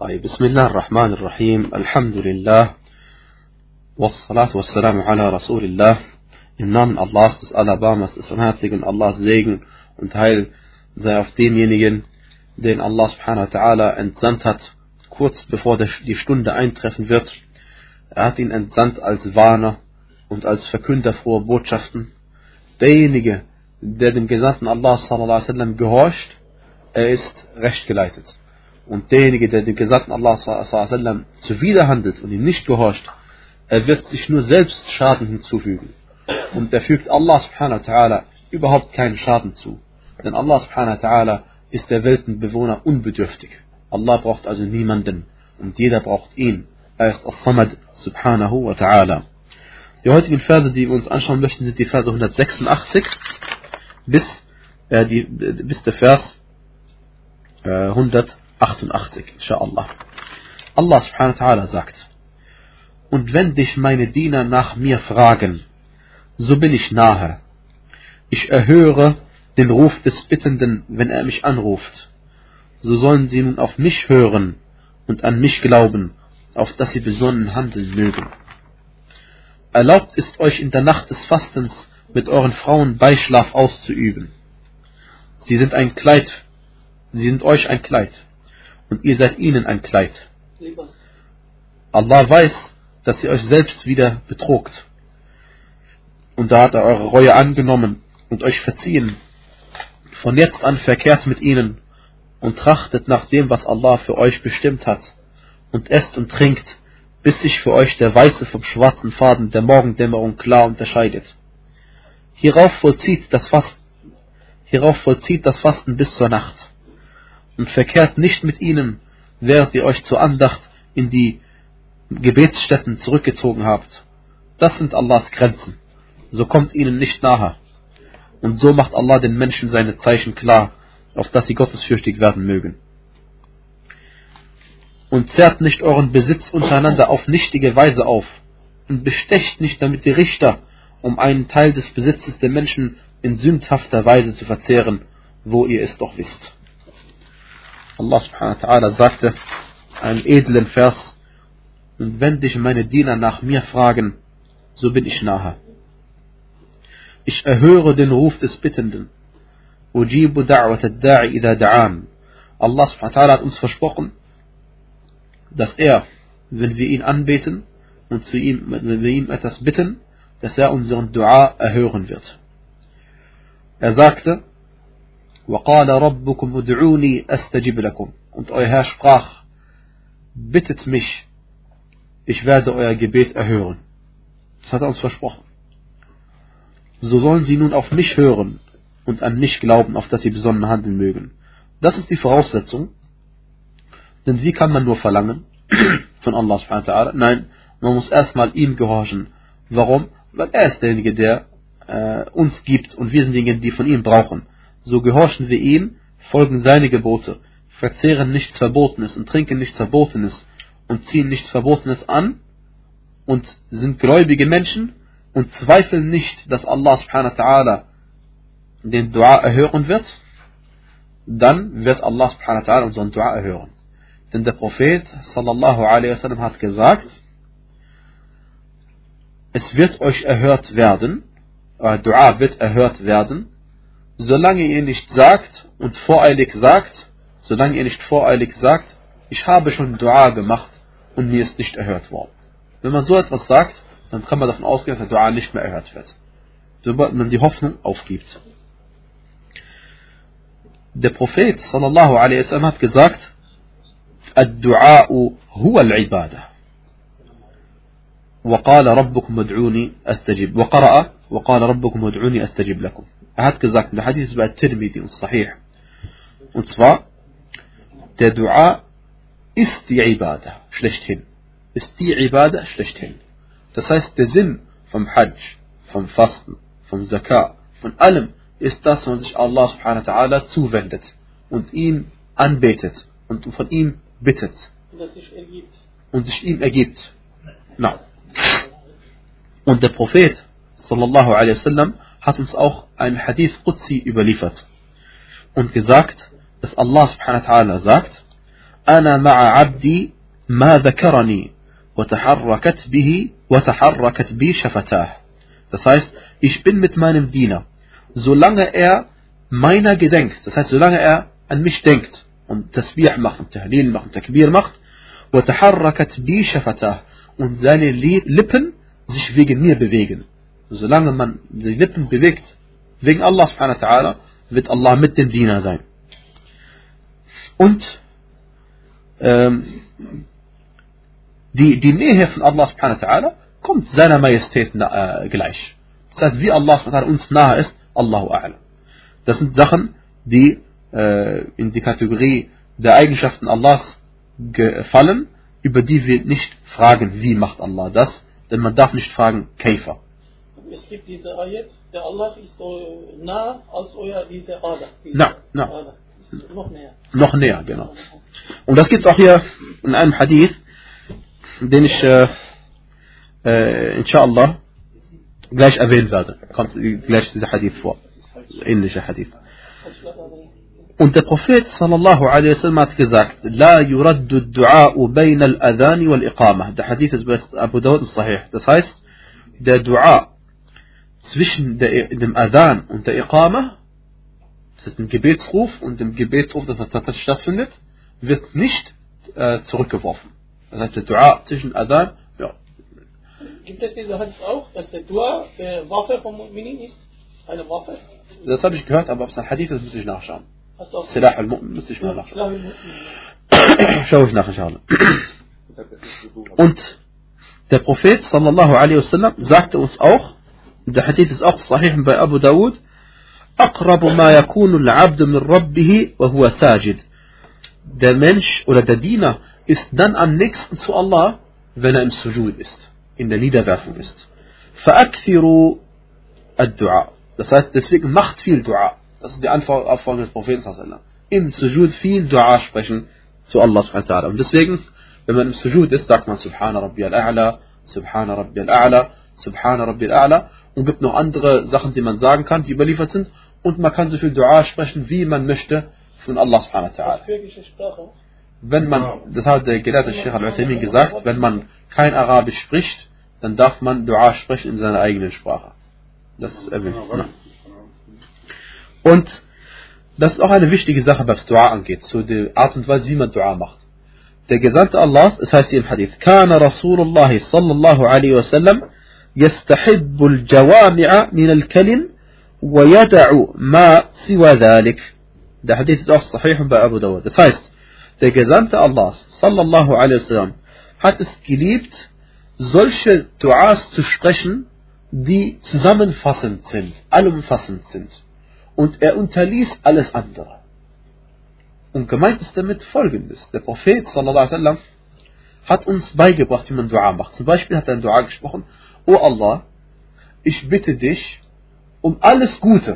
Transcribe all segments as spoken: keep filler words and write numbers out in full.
طيب بسم الله الرحمن الرحيم الحمد لله والصلاة والسلام على رسول الله. Im Namen Allahs, des Alabamas, des Unherzigen, Allahs Segen und Heil sei auf demjenigen, den Allah subhanahu wa ta'ala entsandt hat, kurz bevor die Stunde eintreffen wird. Er hat ihn entsandt als Warner und als Verkünder froher Botschaften. Derjenige, der dem Gesandten Allah sallallahu alaihi wasallam gehorcht, er ist rechtgeleitet. Und derjenige, der dem Gesandten Allah sallallahu alaihi wasallam zuwiderhandelt und ihm nicht gehorcht, er wird sich nur selbst Schaden hinzufügen. Und er fügt Allah subhanahu wa ta'ala überhaupt keinen Schaden zu. Denn Allah subhanahu wa ta'ala ist der Weltenbewohner unbedürftig. Allah braucht also niemanden und jeder braucht ihn. Er ist As-Samad subhanahu wa ta'ala. Die heutigen Verse, die wir uns anschauen möchten, sind die Verse hundertsechsundachtzig bis, äh, die, bis der Vers äh, hundertachtundachtzig, inshallah. Allah subhanahu wa ta'ala sagt: Und wenn dich meine Diener nach mir fragen, so bin ich nahe. Ich erhöre den Ruf des Bittenden, wenn er mich anruft. So sollen sie nun auf mich hören und an mich glauben, auf dass sie besonnen handeln mögen. Erlaubt ist euch in der Nacht des Fastens mit euren Frauen Beischlaf auszuüben. Sie sind ein Kleid, sie sind euch ein Kleid und ihr seid ihnen ein Kleid. Allah weiß, dass ihr euch selbst wieder betrogt. Und da hat er eure Reue angenommen und euch verziehen. Von jetzt an verkehrt mit ihnen und trachtet nach dem, was Allah für euch bestimmt hat. Und esst und trinkt, bis sich für euch der weiße vom schwarzen Faden der Morgendämmerung klar unterscheidet. Hierauf vollzieht das Fasten, hierauf vollzieht das Fasten bis zur Nacht. Und verkehrt nicht mit ihnen, während ihr euch zur Andacht in die Gebetsstätten zurückgezogen habt. Das sind Allahs Grenzen. So kommt ihnen nicht nahe. Und so macht Allah den Menschen seine Zeichen klar, auf dass sie gottesfürchtig werden mögen. Und zerrt nicht euren Besitz untereinander auf nichtige Weise auf. Und bestecht nicht damit die Richter, um einen Teil des Besitzes der Menschen in sündhafter Weise zu verzehren, wo ihr es doch wisst. Allah subhanahu wa ta'ala sagte, einen edlen Vers: Und wenn dich meine Diener nach mir fragen, so bin ich nahe. Ich erhöre den Ruf des Bittenden. Ujibu da'wat ad-da'i idha da'an. Allah subhanahu wa ta'ala hat uns versprochen, dass er, wenn wir ihn anbeten und zu ihm, wenn wir ihm etwas bitten, dass er unseren Dua erhören wird. Er sagte: وَقَالَ رَبُّكُمْ اُدْعُونِي أَسْتَجِبْ لَكُمْ. Und euer Herr sprach: Bittet mich, ich werde euer Gebet erhören. Das hat er uns versprochen. So sollen sie nun auf mich hören und an mich glauben, auf dass sie besonnen handeln mögen. Das ist die Voraussetzung. Denn wie kann man nur verlangen von Allah subhanahu wa ta'ala? Nein, man muss erstmal ihm gehorchen. Warum? Weil er ist derjenige, der äh, uns gibt und wir sind diejenigen, die von ihm brauchen. So gehorchen wir ihm, folgen seine Gebote, verzehren nichts Verbotenes und trinken nichts Verbotenes und ziehen nichts Verbotenes an und sind gläubige Menschen und zweifeln nicht, dass Allah subhanahu wa ta'ala den Dua erhören wird, dann wird Allah subhanahu wa ta'ala unseren Dua erhören. Denn der Prophet sallallahu alaihi wasallam hat gesagt, es wird euch erhört werden, euer Dua wird erhört werden, solange ihr nicht sagt und voreilig sagt, solange ihr nicht voreilig sagt, ich habe schon Dua gemacht und mir ist nicht erhört worden. Wenn man so etwas sagt, dann kann man davon ausgehen, dass der Dua nicht mehr erhört wird, sobald man die Hoffnung aufgibt. Der Prophet sallallahu alaihi wasallam hat gesagt, Ad-Du'a'u huwa al-Ibadah. وقال ربكم ادعوني استجب وقرأ وقال ربكم ادعوني استجب لكم. Er hat gesagt, der Hadith ist bei Tirmidhi und Sahih. Und zwar, der Dua ist die Ibadah schlechthin. Ist die Ibadah schlechthin. Das heißt, der Sinn vom Hajj, vom Fasten, vom Zakah, von allem ist das, wenn man sich Allah subhanahu wa ta'ala zuwendet und ihm anbetet und von ihm bittet. Und das sich ergibt. Und sich ihm ergibt. Na. Und der Prophet sallallahu alaihi wasallam hat uns auch ein Hadith Qudsi überliefert und gesagt, dass Allah subhanahu wa ta'ala sagt: أنا مع عبدي ما ذكرني وتحركت به وتحركت بي شفتاه. Das heißt, ich bin mit meinem Diener, solange er meiner gedenkt, das heißt, solange er an mich denkt und Tasbih macht und Tahlil macht und Takbir macht, وتحركت بي شفتاه, und seine Lippen sich wegen mir bewegen. Solange man die Lippen bewegt wegen Allah subhanahu wa ta'ala, wird Allah mit dem Diener sein. Und ähm, die, die Nähe von Allah subhanahu wa ta'ala kommt seiner Majestät äh, gleich. Das heißt, wie Allah subhanahu wa ta'ala uns nahe ist, Allahu a'lam. Das sind Sachen, die äh, in die Kategorie der Eigenschaften Allahs gefallen, über die wir nicht fragen, wie macht Allah das, denn man darf nicht fragen, Kaifa. Es gibt diese Ayat, der Allah ist nah als euer diese Ader. Na, na. Ader. Noch näher. Noch näher, genau. Und das gibt es auch hier in einem Hadith, den ich äh, äh, inshallah gleich erwähnen werde. Kommt gleich dieser Hadith vor. Ähnlicher Hadith. Und der Prophet sallallahu alaihi wasallam hat gesagt, La yuraddu ad-du'a'u bayna al-adhan wal-iqamah. Der Hadith ist bei Abu Dawud sahih. Das heißt, der Dua zwischen der, dem Adhan und der Iqamah, das ist ein Gebetsruf, und dem Gebetsruf, das tatsächlich stattfindet, wird nicht äh, zurückgeworfen. Das heißt, der Dua zwischen Adhan, ja. Gibt es diese Hadith auch, dass der Dua der Waffe vom Mu'minin ist? Eine Waffe? Das habe ich gehört, aber ob es ein Hadith ist, muss ich nachschauen. Hast du auch Silah al-Mu'min, muss ich mal nachschauen. Ja, Schau ich nach, inshallah. Und der Prophet sallallahu alaihi wasallam sagte uns auch, der Hadith ist auch sahih bei Abu Dawud, أقرب ما يكون العبد من ربه وهو ساجد. Der Mensch oder der Diener ist dann am nächsten zu Allah, wenn er im Sujud ist, in der Niederwerfung ist. فأكثروا الدعاء. Das heißt, deswegen macht viel Dua. Das ist die Anforderung des Propheten sallallahu alaihi wasallam. Im Sujud viel Dua sprechen zu Allah subhanahu wa ta'ala. Und deswegen, wenn man im Sujud ist, sagt man Subhana Rabbi al-A'la, Subhana Rabbi al-A'la, Subhana Rabbi al-A'la, und gibt noch andere Sachen, die man sagen kann, die überliefert sind, und man kann so viel Dua sprechen, wie man möchte, von Allah subhanahu wa ta'ala. Wenn man, das hat der gelehrte Sheikh al-Uthaymin gesagt, wenn man kein Arabisch spricht, dann darf man Dua sprechen in seiner eigenen Sprache. Das ist erwähnt. Und das ist auch eine wichtige Sache, was Dua angeht, so die Art und Weise, wie man Dua macht. Der Gesandte Allah, es heißt hier im Hadith, Kana Rasulullah sallallahu alaihi wasallam يستحب الجوامع من الكلم ويدع ما سوى ذلك. Der Hadith ist auch sahih bei Abu Dawud. Das heißt, der Gesandte Allah sallallahu alaihi wasallam hat es geliebt, solche Duas zu sprechen, die zusammenfassend sind, allumfassend sind. Und er unterließ alles andere. Und gemeint ist damit Folgendes. Der Prophet sallallahu alaihi wasallam hat uns beigebracht, wie man Dua macht. Zum Beispiel hat er ein Dua gesprochen, O Allah, ich bitte dich um alles Gute.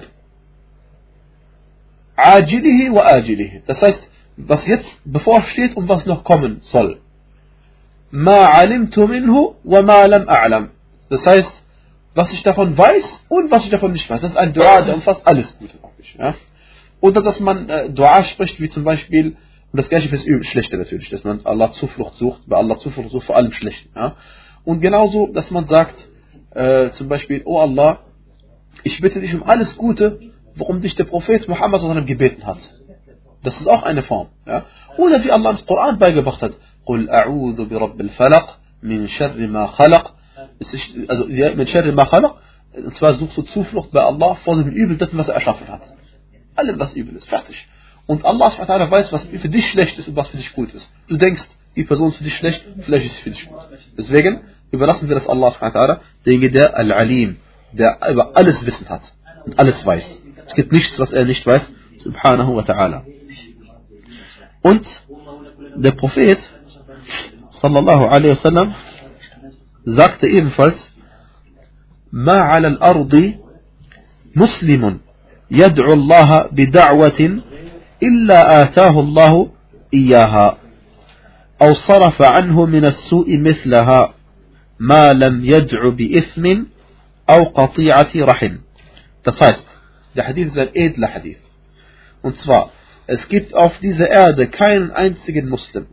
Ajilihi wa ajilihi. Das heißt, was jetzt bevorsteht und was noch kommen soll. Ma alimtu minhu wa ma lam a'lam. Das heißt, was ich davon weiß und was ich davon nicht weiß. Das ist ein Dua, der umfasst alles Gute. Ja? Oder dass man äh, Dua spricht, wie zum Beispiel, und das gleiche fürs Schlechte natürlich, dass man Allah Zuflucht sucht, bei Allah Zuflucht sucht, vor allem Schlechten. Ja? Und genauso, dass man sagt, äh, zum Beispiel, oh Allah, ich bitte dich um alles Gute, worum dich der Prophet Muhammad gebeten hat. Das ist auch eine Form. Ja? Oder wie Allah im Koran beigebracht hat, قُلْ أَعُوذُ بِرَبِّ الْفَلَقِ مِنْ شَرِّ مَا خَلَقَ. Also, mit Sharri ma khalaq, und zwar suchst du Zuflucht bei Allah vor dem Übel, das, was er erschaffen hat. Allem, was übel ist, fertig. Und Allah subhanahu wa ta'ala weiß, was für dich schlecht ist und was für dich gut ist. Du denkst, die Person ist für dich schlecht, vielleicht ist sie für dich gut. Deswegen überlassen wir das Allah subhanahu wa ta'ala, derjenige, der Al-Alim, der über alles Wissen hat und alles weiß. Es gibt nichts, was er nicht weiß, subhanahu wa ta'ala. Und der Prophet sallallahu alaihi wasallam sagte ebenfalls, Ma ala al-ardi muslimun yad'u Allah bida'watin illa atahu Allah iyaha aw sarafa anhu min as-su'i mithlaha ma lam yad'u bi ithmin aw qati'ati rahim. Das heißt, der Hadith ist ein edler Hadith. Und zwar, es gibt auf dieser Erde keinen einzigen Muslim.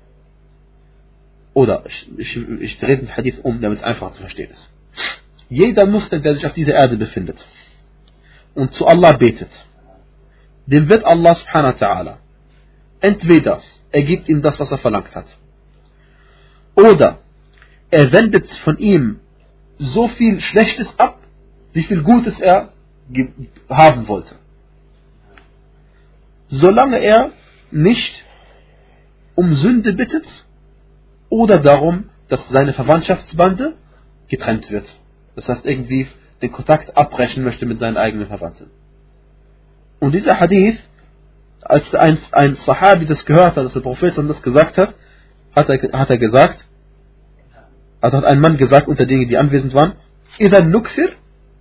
Oder, ich, ich, ich drehe den Hadith um, damit es einfach zu verstehen ist. Jeder Muslim, der sich auf dieser Erde befindet und zu Allah betet, dem wird Allah subhanahu wa ta'ala entweder er gibt ihm das, was er verlangt hat, oder er wendet von ihm so viel Schlechtes ab, wie viel Gutes er haben wollte. Solange er nicht um Sünde bittet oder darum, dass seine Verwandtschaftsbande getrennt wird. Das heißt, irgendwie den Kontakt abbrechen möchte mit seinen eigenen Verwandten. Und dieser Hadith, als ein, ein Sahabi das gehört hat, dass der Prophet das gesagt hat, hat er, hat er gesagt, also hat ein Mann gesagt unter denen, die anwesend waren, Idan Nukthir,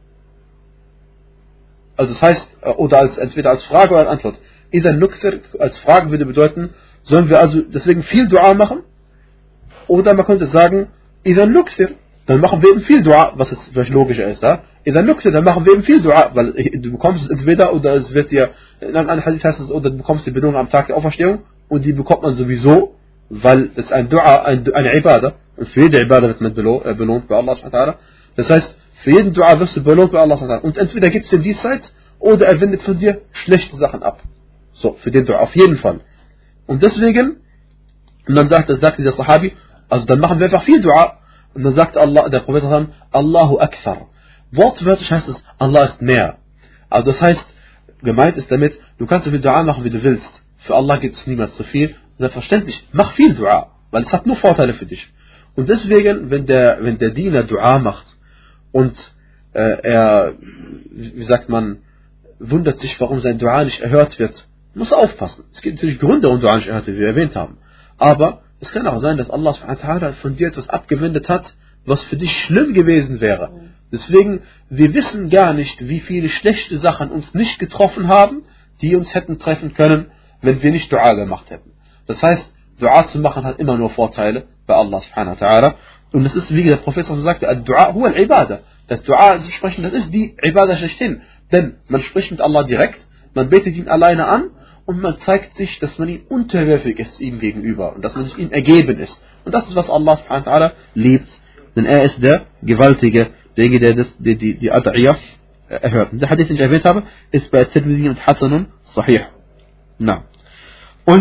also das heißt, oder als, entweder als Frage oder als Antwort. Idan Nukthir als Frage würde bedeuten, sollen wir also deswegen viel Dua machen? Oder man könnte sagen, Idan Nukthir, dann machen wir eben viel Dua, was jetzt vielleicht logischer ist. Ja? Idan Nukthir, dann machen wir eben viel Dua, weil du bekommst es entweder, oder es wird dir, in einem Hadith heißt es, oder du bekommst die Belohnung am Tag der Auferstehung, und die bekommt man sowieso, weil es ein Dua, ein, eine Ibadah, und für jede Ibadah wird man belohnt bei Allah subhanahu wa ta'ala. Das heißt, für jeden Dua wirst du belohnt bei Allah subhanahu wa ta'ala. Und entweder gibt es dir diesseits, oder er wendet von dir schlechte Sachen ab. So, für den Dua, auf jeden Fall. Und deswegen, und dann sagt, sagt dieser Sahabi, also dann machen wir einfach viel Dua. Und dann sagt Allah, der Prophet, Allahu Akbar. Wortwörtlich heißt es, Allah ist mehr. Also das heißt, gemeint ist damit, du kannst so viel Dua machen, wie du willst. Für Allah gibt es niemals zu viel. Und selbstverständlich, mach viel Dua, weil es hat nur Vorteile für dich. Und deswegen, wenn der, wenn der Diener Dua macht und äh, er, wie sagt man, wundert sich, warum sein Dua nicht erhört wird, muss er aufpassen. Es gibt natürlich Gründe, warum Dua nicht erhört wird, wie wir erwähnt haben. Aber es kann auch sein, dass Allah subhanahu wa ta'ala von dir etwas abgewendet hat, was für dich schlimm gewesen wäre. Deswegen, wir wissen gar nicht, wie viele schlechte Sachen uns nicht getroffen haben, die uns hätten treffen können, wenn wir nicht Dua gemacht hätten. Das heißt, Dua zu machen hat immer nur Vorteile bei Allah subhanahu wa ta'ala. Und es ist, wie der Prophet sagte, Dua huwa al-Ibadah. Das Dua zu sprechen, das ist die Ibadah schlechthin. Denn man spricht mit Allah direkt, man betet ihn alleine an, und man zeigt sich, dass man ihm unterwürfig ist ihm gegenüber und dass man sich ihm ergeben ist. Und das ist, was Allah subhanahu wa ta'ala liebt. Denn er ist der Gewaltige, derjenige, der das, die, die, die Ad'iyah erhört. Und der Hadith, den ich erwähnt habe, ist bei Tirmidhi und Hasanun Sahih. Na. Und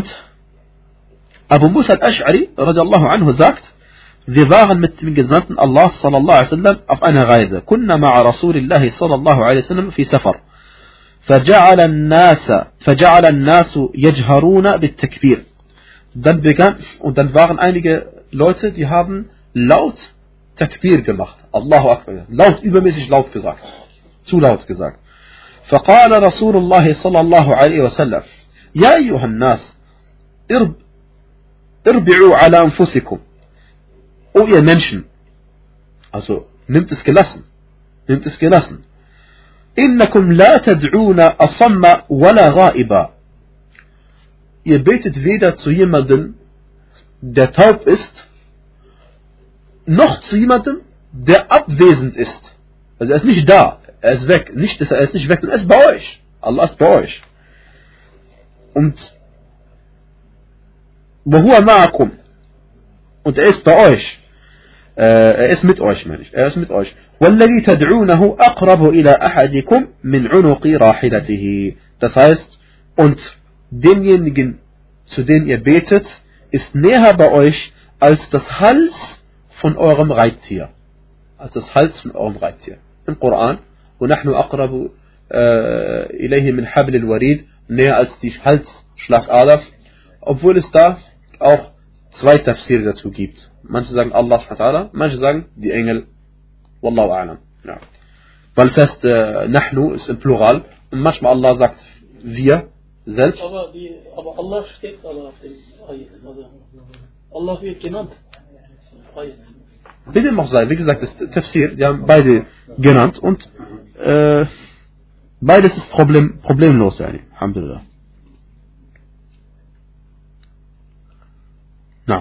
Abu Musa al-Ash'ari, radiallahu anhu, sagt, wir waren mit dem Gesandten Allah sallallahu alaihi wasallam auf einer Reise. Kunna ma'a Rasulillahi sallallahu alaihi wasallam fi Safar. فجعل الناس فجعل الناس يجهرون بالتكبير. Dann begann, und dann waren einige Leute, die haben laut Takbir gemacht. Allahu Akbar. Laut, übermäßig laut gesagt. Zu laut gesagt. فقال رسول الله صلى الله عليه وسلم يا أيها الناس اربعوا على أنفسكم. O ihr Menschen. Also, nimmt es gelassen. Nimmt es gelassen. إنكم لا تدعون أصم ولا غائبا. Ihr betet weder zu jemandem, der taub ist, noch zu jemandem, der abwesend ist. Also er ist nicht da, er ist weg. Nicht, dass er ist nicht weg, sondern er ist bei euch. Allah ist bei euch. Und وهو معكم. Und er ist bei euch. Er ist mit euch, meine ich. Er ist mit euch. وَالَّذِي تَدْعُونَهُ أَقْرَبُ إِلَى أَحَدِكُمْ مِنْ عُنُقِ رَاحِلَتِهِ. Das heißt, und denjenigen, zu dem ihr betet, ist näher bei euch als das Hals von eurem Reittier. Als das Hals von eurem Reittier. Im Koran, وَنَحْنُ أَقْرَبُ إِلَيْهِ مِنْ حَبْلِ الْوَرِيدِ, näher als die Halsschlagader, obwohl es da auch zwei Tafsir dazu gibt. Manche sagen Allah subhanahu wa ta'ala, manche sagen die Engel. Wallahu a'lam. Ja. Weil es heißt, äh, Nahnu ist im Plural, und manchmal Allah sagt wir selbst. Aber, die, aber Allah steht aber auf dem Ayat. Also Allah wird genannt. Wie dem auch sei, wie gesagt, das Tafsir, die haben beide genannt, und äh, beides ist Problem, problemlos, yani. Alhamdulillah. Na.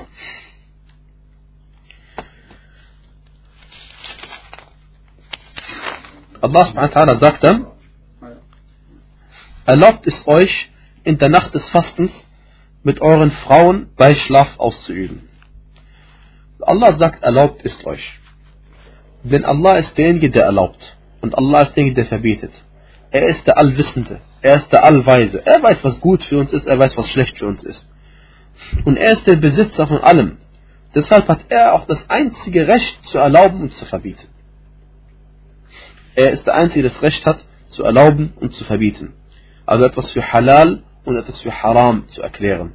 Allah subhanahu wa ta'ala sagt dann, erlaubt es euch, in der Nacht des Fastens mit euren Frauen Beischlaf auszuüben. Allah sagt, erlaubt ist euch. Denn Allah ist derjenige, der erlaubt. Und Allah ist derjenige, der verbietet. Er ist der Allwissende. Er ist der Allweise. Er weiß, was gut für uns ist. Er weiß, was schlecht für uns ist. Und er ist der Besitzer von allem. Deshalb hat er auch das einzige Recht zu erlauben und zu verbieten. Er ist der Einzige, der das Recht hat, zu erlauben und zu verbieten. Also etwas für Halal und etwas für Haram zu erklären.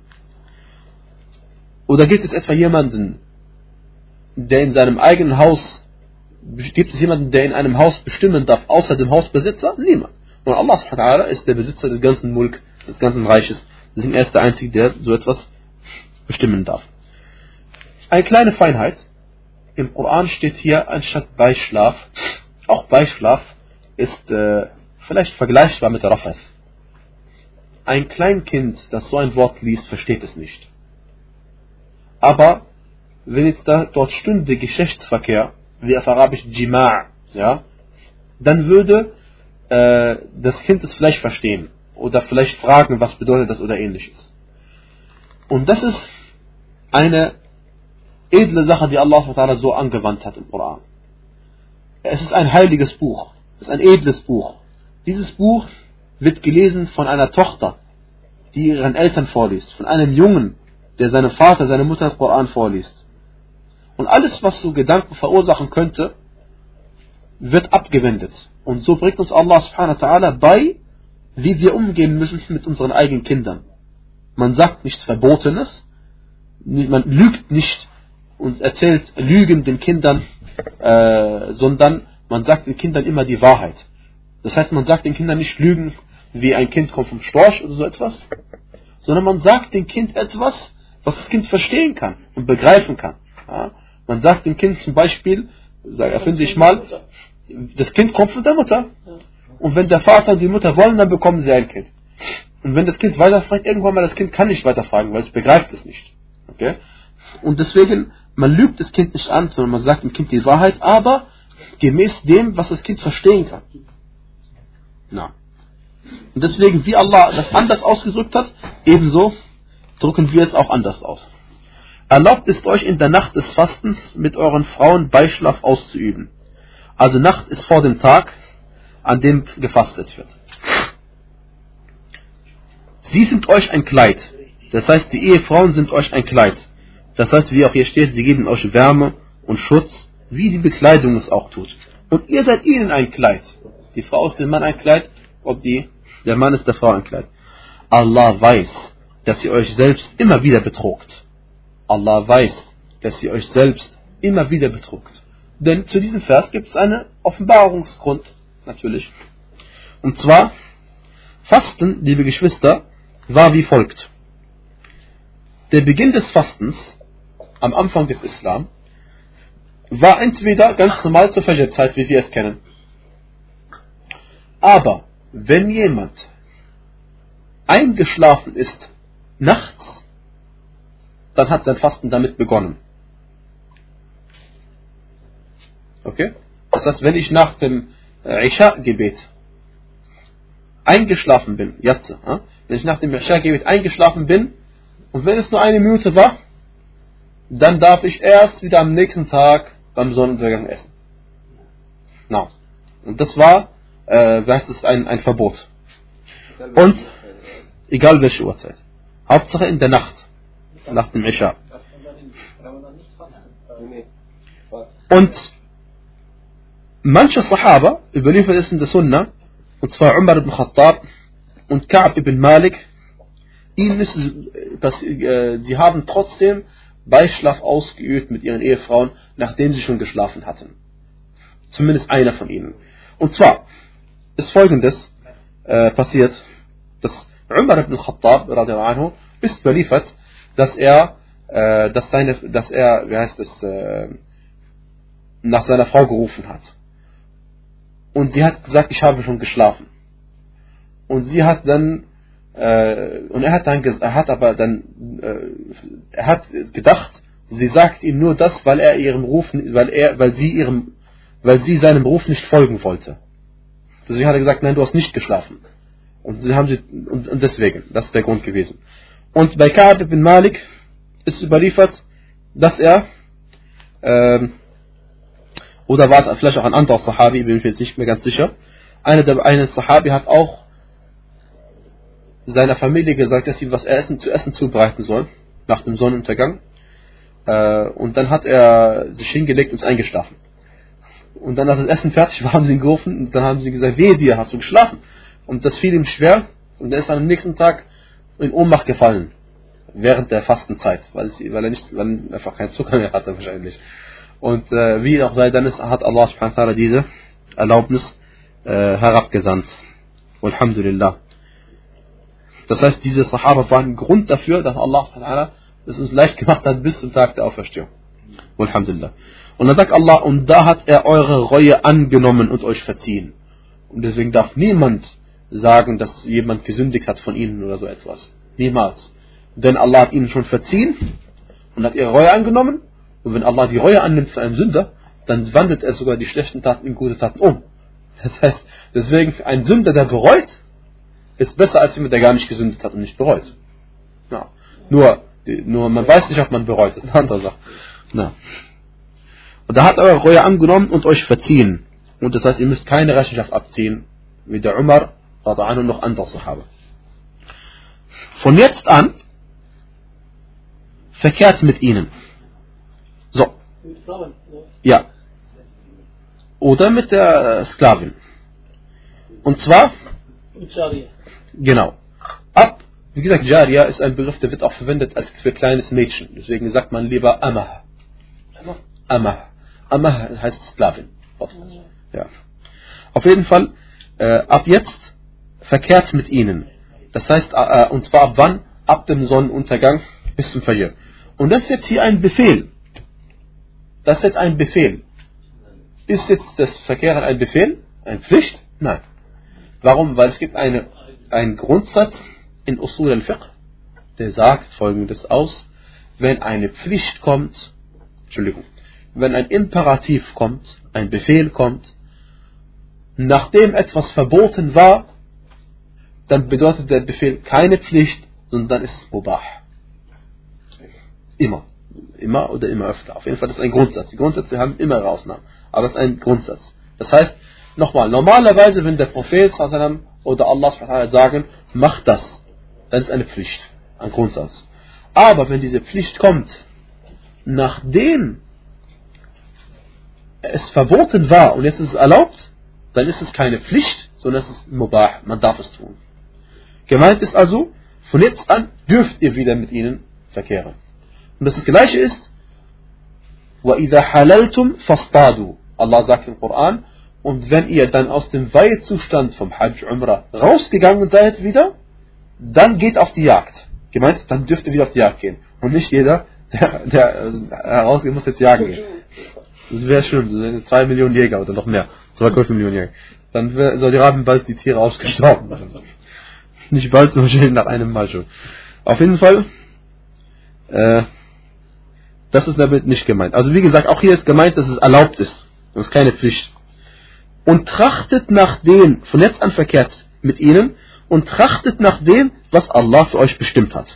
Oder gibt es etwa jemanden, der in seinem eigenen Haus, gibt es jemanden, der in einem Haus bestimmen darf, außer dem Hausbesitzer? Niemand. Und Allah subhanahu wa ta'ala ist der Besitzer des ganzen Mulk, des ganzen Reiches. Deswegen er ist der Einzige, der so etwas bestimmen darf. Eine kleine Feinheit. Im Koran steht hier anstatt Beischlaf, auch Beischlaf ist äh, vielleicht vergleichbar mit Rafath. Ein Kleinkind, das so ein Wort liest, versteht es nicht. Aber wenn jetzt da dort stünde Geschlechtsverkehr, wie auf Arabisch Jima', ja, dann würde äh, das Kind es vielleicht verstehen oder vielleicht fragen, was bedeutet das oder ähnliches. Und das ist eine edle Sache, die Allah so angewandt hat im Koran. Es ist ein heiliges Buch, es ist ein edles Buch. Dieses Buch wird gelesen von einer Tochter, die ihren Eltern vorliest, von einem Jungen, der seinem Vater, seiner Mutter den Koran vorliest. Und alles, was so Gedanken verursachen könnte, wird abgewendet. Und so bringt uns Allah subhanahu wa ta'ala bei, wie wir umgehen müssen mit unseren eigenen Kindern. Man sagt nichts Verbotenes, man lügt nicht und erzählt Lügen den Kindern, äh, sondern man sagt den Kindern immer die Wahrheit. Das heißt, man sagt den Kindern nicht Lügen, wie ein Kind kommt vom Storch oder so etwas, sondern man sagt dem Kind etwas, was das Kind verstehen kann und begreifen kann. Ja? Man sagt dem Kind zum Beispiel, sag, erfinde ich mal, das Kind kommt von der Mutter. Und wenn der Vater und die Mutter wollen, dann bekommen sie ein Kind. Und wenn das Kind weiterfragt, irgendwann mal das Kind kann nicht weiterfragen, weil es begreift es nicht. Okay? Und deswegen, man lügt das Kind nicht an, sondern man sagt dem Kind die Wahrheit, aber gemäß dem, was das Kind verstehen kann. Na. Und deswegen, wie Allah das anders ausgedrückt hat, ebenso drücken wir es auch anders aus. Erlaubt ist euch in der Nacht des Fastens mit euren Frauen Beischlaf auszuüben. Also Nacht ist vor dem Tag, an dem gefastet wird. Sie sind euch ein Kleid. Das heißt, die Ehefrauen sind euch ein Kleid. Das heißt, wie auch hier steht, sie geben euch Wärme und Schutz, wie die Bekleidung es auch tut. Und ihr seid ihnen ein Kleid. Die Frau ist dem Mann ein Kleid, ob die, der Mann ist der Frau ein Kleid. Allah weiß, dass ihr euch selbst immer wieder betrogt. Allah weiß, dass ihr euch selbst immer wieder betrogt. Denn zu diesem Vers gibt es einen Offenbarungsgrund, natürlich. Und zwar, Fasten, liebe Geschwister, war wie folgt. Der Beginn des Fastens, am Anfang des Islam, war entweder ganz normal zur Fajr-Zeit, wie wir es kennen. Aber, wenn jemand eingeschlafen ist, nachts, dann hat sein Fasten damit begonnen. Okay? Das heißt, wenn ich nach dem Isha-Gebet eingeschlafen bin, jetzt, äh, wenn ich nach dem Isha-Gebet eingeschlafen bin, und wenn es nur eine Minute war, dann darf ich erst wieder am nächsten Tag beim Sonnenuntergang essen. Na. Und das war, äh, das ist ein, ein Verbot. Und, egal welche Uhrzeit. Hauptsache in der Nacht. Nach dem Isha. Und manche Sahaba, überliefert es in der Sunna, und zwar Umar ibn Khattab und Ka'b ibn Malik, ihnen ist, dass, äh, sie haben trotzdem Beischlaf ausgeübt mit ihren Ehefrauen, nachdem sie schon geschlafen hatten. Zumindest einer von ihnen. Und zwar ist Folgendes äh, passiert, dass Umar ibn Khattab radiallahu anhu ist überliefert, dass er, äh, dass seine, dass er, wie heißt es, äh, nach seiner Frau gerufen hat. Und sie hat gesagt, ich habe schon geschlafen. Und sie hat dann, äh, und er hat dann, er hat aber dann, äh, er hat gedacht, sie sagt ihm nur das, weil er ihrem Ruf, weil er, weil sie ihrem, weil sie seinem Ruf nicht folgen wollte. Deswegen hat er gesagt, nein, du hast nicht geschlafen. Und, sie haben sie, und, und deswegen, das ist der Grund gewesen. Und bei Ka'b ibn Malik ist überliefert, dass er, ähm, oder war es vielleicht auch ein anderer Sahabi, bin ich jetzt nicht mehr ganz sicher, einer der eine Sahabi hat auch seiner Familie gesagt, dass sie was essen, zu essen zubereiten sollen, nach dem Sonnenuntergang. Äh, und dann hat er sich hingelegt und ist eingeschlafen. Und dann, als das Essen fertig war, haben sie ihn gerufen und dann haben sie gesagt, wehe dir, hast du geschlafen? Und das fiel ihm schwer und er ist dann am nächsten Tag in Ohnmacht gefallen, während der Fastenzeit, weil, es, weil er nicht, weil er einfach keinen Zucker mehr hatte wahrscheinlich. Und äh, wie auch sei, dann ist, hat Allah subhanahu wa ta'ala diese Erlaubnis äh, herabgesandt. Alhamdulillah. Das heißt, diese Sahaba waren ein Grund dafür, dass Allah subhanahu wa ta'ala es uns leicht gemacht hat bis zum Tag der Auferstehung. Alhamdulillah. Und dann sagt Allah, und da hat er eure Reue angenommen und euch verziehen. Und deswegen darf niemand sagen, dass jemand gesündigt hat von ihnen oder so etwas. Niemals. Denn Allah hat ihnen schon verziehen und hat ihre Reue angenommen. Und wenn Allah die Reue annimmt für einen Sünder, dann wandelt er sogar die schlechten Taten in gute Taten um. Das heißt, deswegen ein Sünder, der bereut, ist besser als jemand, der gar nicht gesündigt hat und nicht bereut. Ja. Nur, nur man weiß nicht, ob man bereut. Das ist eine andere Sache. Ja. Und da hat er eure Reue angenommen und euch verziehen. Und das heißt, ihr müsst keine Rechenschaft abziehen, wie der Umar und noch andere Sahaba. Von jetzt an verkehrt mit ihnen. So. Mit Frauen? Ja. Oder mit der Sklavin. Und zwar, Mit Scharia. genau. Ab, wie gesagt, Jaria ist ein Begriff, der wird auch verwendet als für kleines Mädchen. Deswegen sagt man lieber Amah. Amah. Amah heißt Sklavin. Ja. Auf jeden Fall, äh, ab jetzt verkehrt mit ihnen. Das heißt, äh, und zwar ab wann? Ab dem Sonnenuntergang bis zum Fajr. Und das ist jetzt hier ein Befehl. Das ist jetzt ein Befehl. Ist jetzt das Verkehren ein Befehl? Eine Pflicht? Nein. Warum? Weil es gibt eine, einen Grundsatz in Usul al-Fiqh, der sagt Folgendes aus: Wenn eine Pflicht kommt, Entschuldigung, wenn ein Imperativ kommt, ein Befehl kommt, nachdem etwas verboten war, dann bedeutet der Befehl keine Pflicht, sondern dann ist es Mubah. Immer. Immer oder immer öfter. Auf jeden Fall, das ist ein Grundsatz. Die Grundsätze haben immer Ausnahmen. Aber es ist ein Grundsatz. Das heißt, nochmal, normalerweise, wenn der Prophet oder Allah sagen, mach das, dann ist eine Pflicht. Ein Grundsatz. Aber wenn diese Pflicht kommt, nachdem es verboten war und jetzt ist es erlaubt, dann ist es keine Pflicht, sondern es ist Mubah. Man darf es tun. Gemeint ist also, von jetzt an dürft ihr wieder mit ihnen verkehren. Und das, das Gleiche ist, وَإِذَا حَلَلْتُمْ فَاصْطَادُوا. Allah sagt im Koran, und wenn ihr dann aus dem Weihezustand vom Hajj Umrah rausgegangen seid wieder, dann geht auf die Jagd. Gemeint ist, dann dürft ihr wieder auf die Jagd gehen. Und nicht jeder, der, der herausgeht, muss jetzt jagen gehen. Das wäre schlimm, zwei Millionen Jäger oder noch mehr. zwei Komma fünf Millionen Jäger. Dann wäre Saudi-Arabien bald die Tiere ausgestorben. Nicht bald, sondern nach einem Mal schon. Auf jeden Fall, äh, das ist damit nicht gemeint. Also wie gesagt, auch hier ist gemeint, dass es erlaubt ist. Das ist keine Pflicht. Und trachtet nach dem, von jetzt an verkehrt mit ihnen, und trachtet nach dem, was Allah für euch bestimmt hat.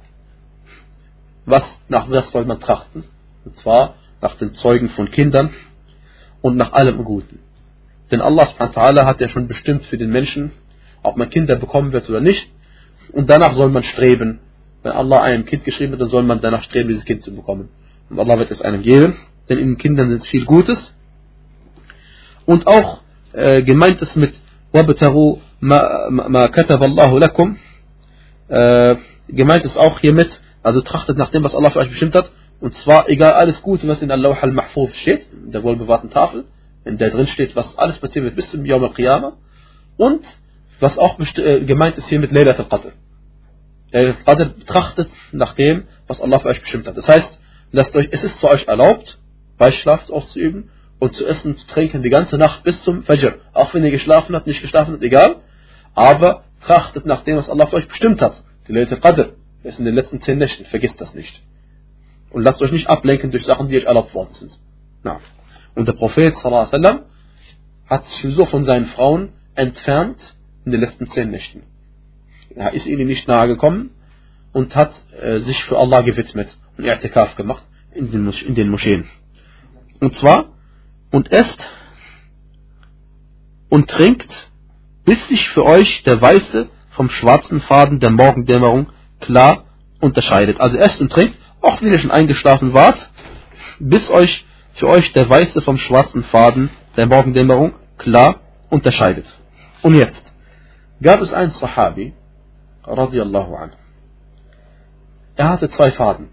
Was, nach was soll man trachten? Und zwar nach den Zeugen von Kindern und nach allem Guten. Denn Allah subhanahu wa ta'ala hat ja schon bestimmt für den Menschen, ob man Kinder bekommen wird oder nicht. Und danach soll man streben. Wenn Allah einem Kind geschrieben hat, dann soll man danach streben, dieses Kind zu bekommen. Und Allah wird es einem geben, denn in den Kindern ist viel Gutes. Und auch äh, gemeint ist mit وَابْتَغُوا مَا, مَا كَتَبَ اللَّهُ لَكُمْ äh, gemeint ist auch hiermit, also trachtet nach dem, was Allah für euch bestimmt hat. Und zwar egal alles Gute, was in Al-Lawh al-Mahfuz steht, in der wohlbewahrten Tafel, in der drin steht, was alles passiert wird bis zum Yawm al-Qiyamah. Und was auch äh, gemeint ist hier mit Laylat al-Qadr. Laylat al-Qadr betrachtet nach dem, was Allah für euch bestimmt hat. Das heißt, lasst euch, es ist für euch erlaubt, Beischlaf auszuüben und zu essen und zu trinken die ganze Nacht bis zum Fajr. Auch wenn ihr geschlafen habt, nicht geschlafen habt, egal. Aber trachtet nach dem, was Allah für euch bestimmt hat. Die Laylat al-Qadr ist in den letzten zehn Nächten, vergisst das nicht. Und lasst euch nicht ablenken durch Sachen, die euch erlaubt worden sind. Na. Und der Prophet sallallahu alaihi wasallam hat sich so von seinen Frauen entfernt in den letzten zehn Nächten. er ist ihnen nicht nahe gekommen und hat äh, sich für Allah gewidmet und I'tikaf gemacht in den, in den Moscheen. Und zwar, und esst und trinkt, bis sich für euch der weiße vom schwarzen Faden der Morgendämmerung klar unterscheidet. Also esst und trinkt, auch wenn ihr schon eingeschlafen wart, bis euch für euch der weiße vom schwarzen Faden der Morgendämmerung klar unterscheidet. Und jetzt gab es einen Sahabi, radiallahu anhu. Er hatte zwei Faden.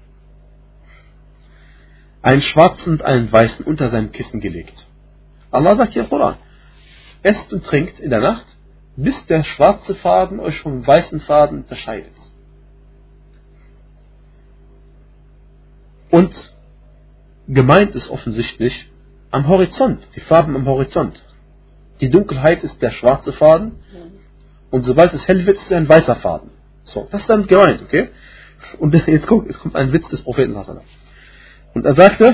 Einen schwarzen und einen weißen unter seinem Kissen gelegt. Allah sagt hier im Koran, esst und trinkt in der Nacht, bis der schwarze Faden euch vom weißen Faden unterscheidet. Und gemeint ist offensichtlich am Horizont, die Farben am Horizont. Die Dunkelheit ist der schwarze Faden und sobald es hell wird, ist es ein weißer Faden. So, das ist dann gemeint, okay? Und jetzt guck, es kommt ein Witz des Propheten. Und er sagte,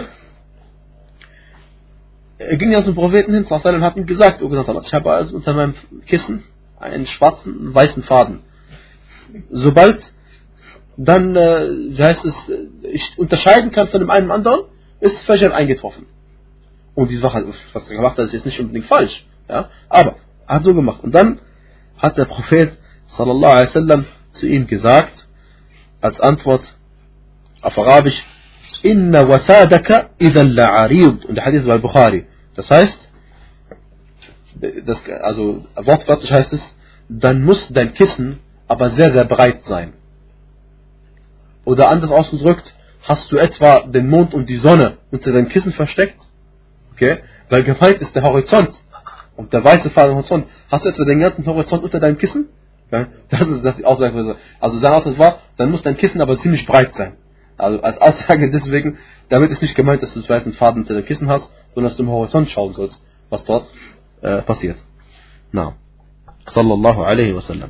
er ging ja zum Propheten hin und hat ihm gesagt, ich habe also unter meinem Kissen einen schwarzen und weißen Faden. Sobald dann, äh, wie heißt es, ich unterscheiden kann von dem einen anderen, ist Fajr eingetroffen. Und die Sache, was er gemacht hat, ist jetzt nicht unbedingt falsch. Ja? Aber er hat so gemacht. Und dann hat der Prophet sallallahu alaihi wasallam zu ihm gesagt, als Antwort auf Arabisch, Inna wasadaka idhan la'arid. Und der Hadith war Bukhari. Das heißt, das, also wortwörtlich heißt es, dann muss dein Kissen aber sehr, sehr breit sein. Oder anders ausgedrückt, hast du etwa den Mond und die Sonne unter deinem Kissen versteckt? Okay? Weil gemeint ist der Horizont. Und der weiße Faden am Horizont. Hast du etwa den ganzen Horizont unter deinem Kissen? Okay? Das ist das die Aussage. Also seine Aussage war, dann muss dein Kissen aber ziemlich breit sein. Also als Aussage deswegen, damit ist nicht gemeint, dass du den weißen Faden unter deinem Kissen hast, sondern dass du im Horizont schauen sollst, was dort äh, passiert. Na. Sallallahu alaihi wasallam.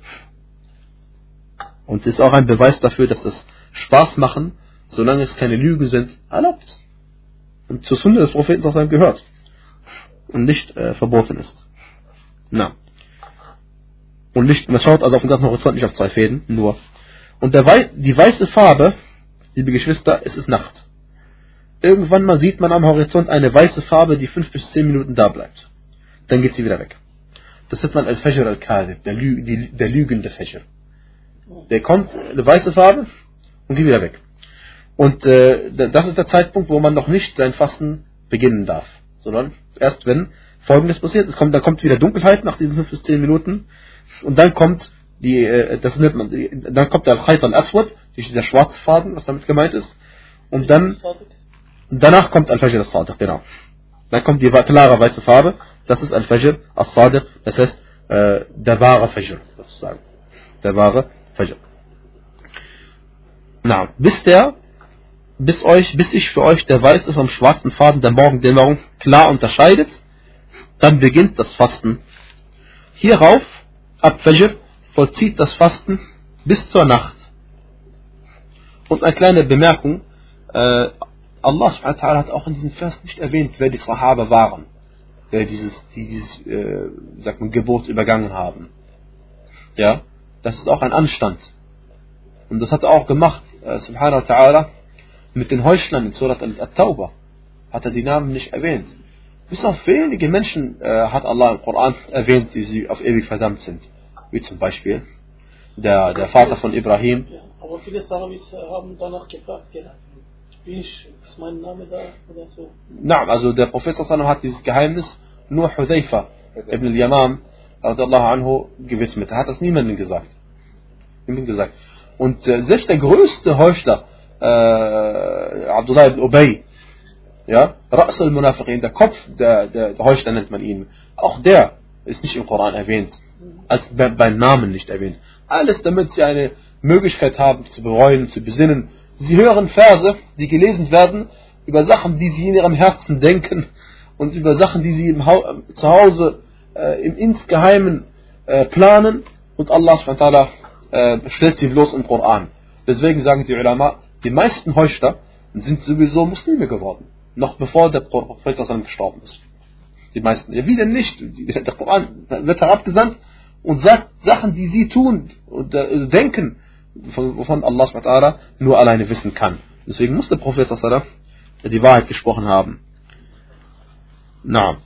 Und es ist auch ein Beweis dafür, dass das Spaß machen, solange es keine Lügen sind, erlaubt ist. Und zur Sunde des Propheten auch dann gehört. Und nicht äh, verboten ist. Na. Und nicht, man schaut also auf den ganzen Horizont nicht auf zwei Fäden, nur. Und der Wei- die weiße Farbe, liebe Geschwister, es ist Nacht. Irgendwann mal sieht man am Horizont eine weiße Farbe, die fünf bis zehn Minuten da bleibt. Dann geht sie wieder weg. Das nennt man Al-Fajr al-Kadhib, der, Lü- die, der lügende Fajr. Der kommt, eine weiße Farbe, und geht wieder weg. Und äh, das ist der Zeitpunkt, wo man noch nicht sein Fasten beginnen darf. Sondern erst wenn Folgendes passiert, es kommt, dann kommt wieder Dunkelheit nach diesen fünf bis zehn Minuten. Und dann kommt die, äh, das nennt man, die, dann kommt der Khayt al-Aswad, dieser schwarze Faden, was damit gemeint ist. Und dann, danach kommt Al-Fajr al-Sadiq, genau. Dann kommt die klare weiße Farbe, das ist Al-Fajr al-Sadiq, das heißt, äh, der wahre Fajr, sozusagen. Der wahre Fajr. Na, bis der, bis euch, bis ich für euch der weiße vom schwarzen Faden der Morgendämmerung klar unterscheidet, dann beginnt das Fasten. Hierauf, ab Fajr, vollzieht das Fasten bis zur Nacht. Und eine kleine Bemerkung, äh, Allah subhanahu wa ta'ala hat auch in diesem Vers nicht erwähnt, wer die Sahaba waren, wer dieses, dieses äh, sagt man, Gebot übergangen haben. Ja, das ist auch ein Anstand. Und das hat er auch gemacht, äh, subhanahu wa ta'ala, mit den Heuchlern in Surat al-Tawbah. Hat er die Namen nicht erwähnt. Bis auf wenige Menschen äh, hat Allah im Koran erwähnt, die sie auf ewig verdammt sind. Wie zum Beispiel der, der Vater von Ibrahim. Ja, aber viele Sahabis haben danach gefragt, ja, bin ich, ist mein Name da oder so? Na, also der Prophet hat dieses Geheimnis nur Hudayfa ibn al-Yamam radiallahu anhu gewidmet. Er hat das niemandem gesagt. Niemandem gesagt. Und äh, selbst der größte Heuchler, äh, Abdullah ibn Ubay, ja, Ra's al-Munafiqin, der Kopf der, der, der Heuchler nennt man ihn, auch der ist nicht im Koran erwähnt, als bei, beim Namen nicht erwähnt. Alles, damit sie eine Möglichkeit haben, zu bereuen, zu besinnen. Sie hören Verse, die gelesen werden, über Sachen, die sie in ihrem Herzen denken und über Sachen, die sie im ha- zu Hause äh, im insgeheimen äh, planen, und Allah subhanahu wa ta'ala äh, stellt sie bloß im Koran. Deswegen sagen die Ulama, die meisten Heuchler sind sowieso Muslime geworden, noch bevor der Prophet gestorben ist. Die meisten. Ja, wie denn nicht? Der Koran wird herabgesandt und sagt Sachen, die sie tun und äh, denken, wovon Allah subhanahu wa ta'ala nur alleine wissen kann. Deswegen muss der Prophet sallallahu alaihi wasallam die Wahrheit gesprochen haben. Na.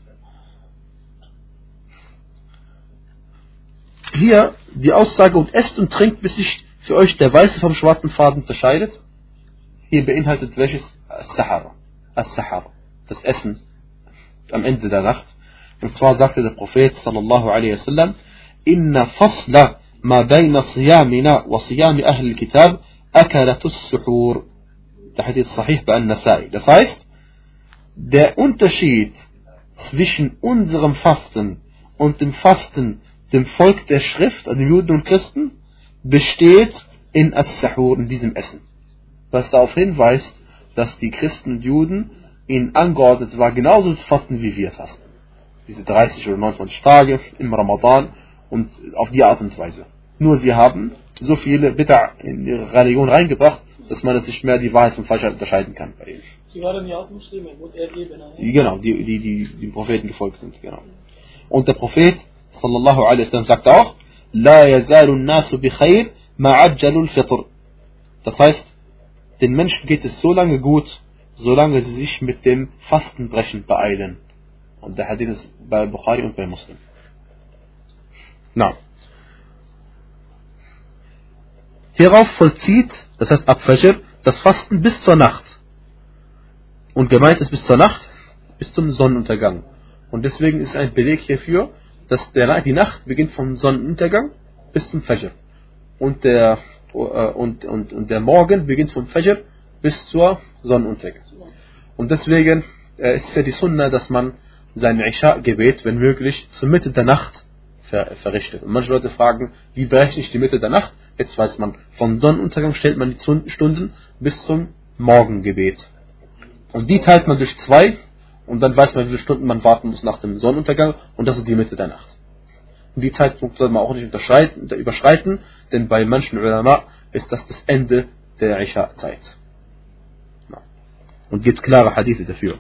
Hier die Aussage, und esst und trinkt, bis sich für euch der weiße vom schwarzen Faden unterscheidet. Hier beinhaltet welches? As-Sahar. As-Sahar. Das Essen am Ende der Nacht. Und zwar sagte der Prophet sallallahu alaihi wasallam: Inna fasla ma bayna siyamina wa siyami ahli al-kitab akalatus suhur. Der Hadith sahih bei An-Nasai. Das heißt, der Unterschied zwischen unserem Fasten und dem Fasten dem Volk der Schrift, also den Juden und Christen, besteht in As-Sahur, in diesem Essen. Was darauf hinweist, dass die Christen und Juden ihnen angeordnet war, genauso zu fasten wie wir fasten. Diese dreißig oder neunundzwanzig Tage im Ramadan und auf die Art und Weise. Nur sie haben so viele Bid'a in ihre Religion reingebracht, dass man es nicht mehr die Wahrheit zum Falschen unterscheiden kann bei ihnen. Sie waren ja auch Muslime, wo er leben. Genau, die, die, die, die Propheten gefolgt sind, genau. Und der Prophet sallallahu alaihi wasallam sagt auch: La yazalu an-nasu bi khair ma ajjalu al-fitr. Das heißt, den Menschen geht es so lange gut, solange sie sich mit dem Fastenbrechen beeilen. Und der Hadith ist bei Bukhari und bei Muslim. Na. Hierauf vollzieht, das heißt ab Fajr, das Fasten bis zur Nacht. Und gemeint ist bis zur Nacht, bis zum Sonnenuntergang. Und deswegen ist ein Beleg hierfür, dass der, die Nacht beginnt vom Sonnenuntergang bis zum Fajr. Und der, äh, und, und, und der Morgen beginnt vom Fajr bis zur Sonnenuntergang. Und deswegen äh, ist es ja die Sunna, dass man sein Isha-Gebet, wenn möglich, zur Mitte der Nacht ver- verrichtet. Und manche Leute fragen, wie berechne ich die Mitte der Nacht? Jetzt weiß man, von Sonnenuntergang stellt man die Stunden bis zum Morgengebet. Und die teilt man durch zwei. Und dann weiß man, wie viele Stunden man warten muss nach dem Sonnenuntergang. Und das ist die Mitte der Nacht. Und die Zeitpunkt soll man auch nicht überschreiten, denn bei manchen Ulama ist das das Ende der Isha-Zeit. Und gibt klare Hadithe dafür.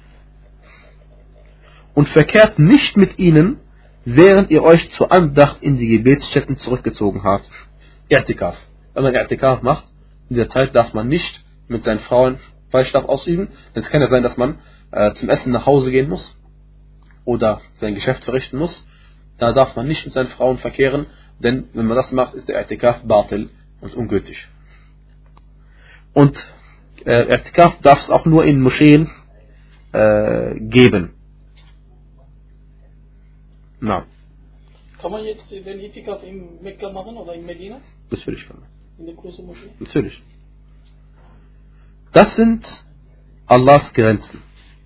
Und verkehrt nicht mit ihnen, während ihr euch zur Andacht in die Gebetsstätten zurückgezogen habt. I'tikaf. Wenn man I'tikaf macht, in dieser Zeit darf man nicht mit seinen Frauen Beischlaf ausüben. Denn es kann ja sein, dass man äh, zum Essen nach Hause gehen muss oder sein Geschäft verrichten muss. Da darf man nicht mit seinen Frauen verkehren, denn wenn man das macht, ist der I'tikaf batil und ungültig. Und äh, I'tikaf darf es auch nur in Moscheen äh, geben. Na. Kann man jetzt den I'tikaf in Mekka machen oder in Medina? Natürlich kann man. In der großen Moschee? Natürlich. Das sind Allahs Grenzen.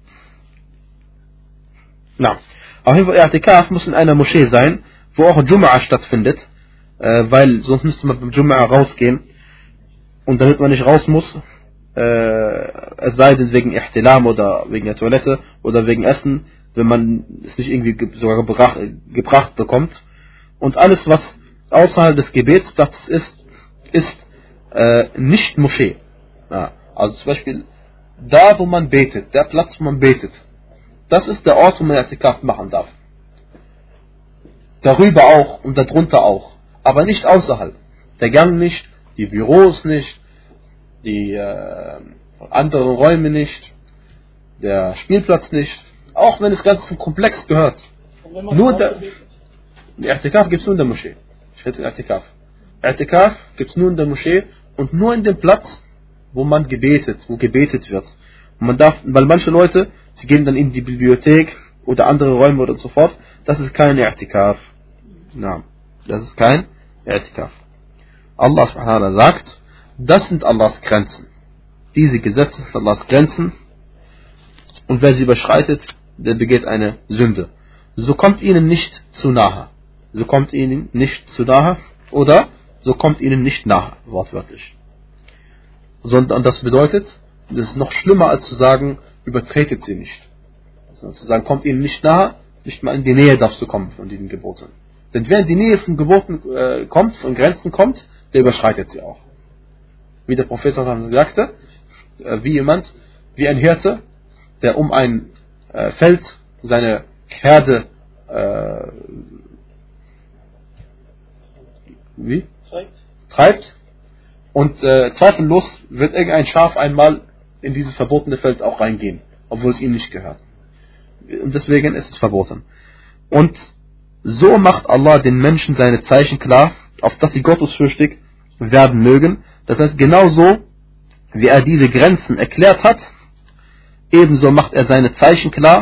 Na. Auf jeden Fall, I'tikaf muss in einer Moschee sein, wo auch Jum'a stattfindet, äh, weil sonst müsste man beim Jum'a rausgehen. Und damit man nicht raus muss, äh, es sei denn wegen Ihtilam oder wegen der Toilette oder wegen Essen, wenn man es nicht irgendwie ge- sogar gebracht, gebracht bekommt. Und alles, was außerhalb des Gebetsplatzes ist, ist äh, nicht Moschee. Ja, also zum Beispiel da, wo man betet, der Platz, wo man betet, das ist der Ort, wo man I'tikaf machen darf. Darüber auch und darunter auch. Aber nicht außerhalb. Der Gang nicht, die Büros nicht, die äh, anderen Räume nicht, der Spielplatz nicht. Auch wenn das Ganze zum Komplex gehört. Nur der, der I'tikaf gibt es nur in der Moschee. Ich rede I'tikaf. I'tikaf gibt es nur in der Moschee und nur in dem Platz, wo man gebetet, wo gebetet wird. Und man darf, weil manche Leute, sie gehen dann in die Bibliothek oder andere Räume oder so fort. Das ist kein I'tikaf. Na, das ist kein I'tikaf. Allah subhanahu wa ta'ala sagt, das sind Allahs Grenzen. Diese Gesetze sind Allahs Grenzen. Und wer sie überschreitet, der begeht eine Sünde. So kommt ihnen nicht zu nahe. So kommt ihnen nicht zu nahe. Oder so kommt ihnen nicht nahe, wortwörtlich. Sondern das bedeutet, das ist noch schlimmer als zu sagen, übertretet sie nicht. Sondern zu sagen, kommt ihnen nicht nahe, nicht mal in die Nähe darfst du kommen von diesen Geboten. Denn wer in die Nähe von Geboten äh, kommt, von Grenzen kommt, der überschreitet sie auch. Wie der Prophet sagte, äh, wie jemand, wie ein Hirte, der um ein äh, Feld seine Herde äh, wie? Treibt. Treibt. Und äh, zweifellos wird irgendein Schaf einmal in dieses verbotene Feld auch reingehen, obwohl es ihm nicht gehört. Und deswegen ist es verboten. Und so macht Allah den Menschen seine Zeichen klar, auf dass sie gottesfürchtig werden mögen. Das heißt, genauso wie er diese Grenzen erklärt hat, ebenso macht er seine Zeichen klar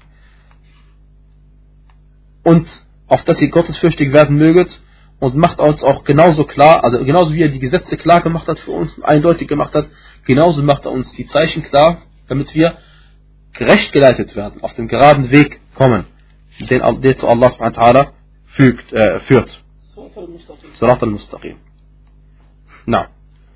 und auf dass ihr gottesfürchtig werden möget, und macht uns auch genauso klar, also genauso wie er die Gesetze klar gemacht hat für uns, eindeutig gemacht hat, genauso macht er uns die Zeichen klar, damit wir gerecht geleitet werden, auf den geraden Weg kommen, den, der zu Allah subhanahu wa ta'ala fügt, äh, führt. Surat al-Mustaqim. Na.